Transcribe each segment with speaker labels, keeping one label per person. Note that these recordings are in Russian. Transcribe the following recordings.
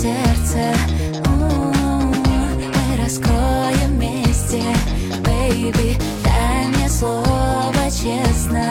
Speaker 1: сердце. Мы раскроем вместе, baby. Дай мне слово честно,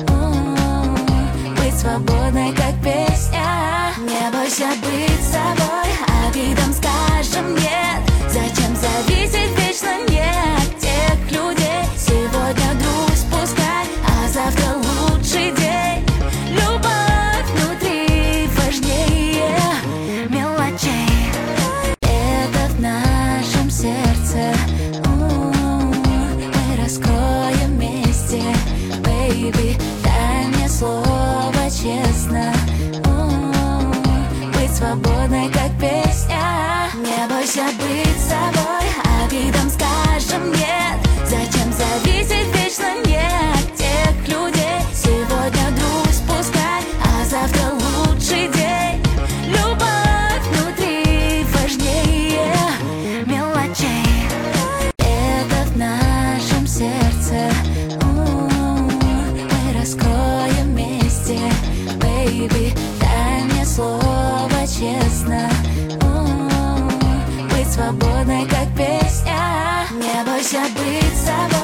Speaker 1: быть свободной, как песня. Не бойся быть собой, обидам скажем нет. Зачем зависеть вечно не от тех людей? Сегодня грусть пускай, а завтра лучший день. Любовь внутри важнее мелочей. Это в нашем сердце. Мы раскроем вместе, baby. Дай мне слово честно, быть свободной, как песня. Не бойся быть собой, обидам скажем нет. Зачем зависеть вечно не от тех людей? Сегодня грусть пускай, а завтра лучший день. Любовь внутри важнее мелочей. Это в нашем сердце. Мы раскроем вместе, baby. Дай мне слово честно, быть свободной, как песня. Не бойся быть собой.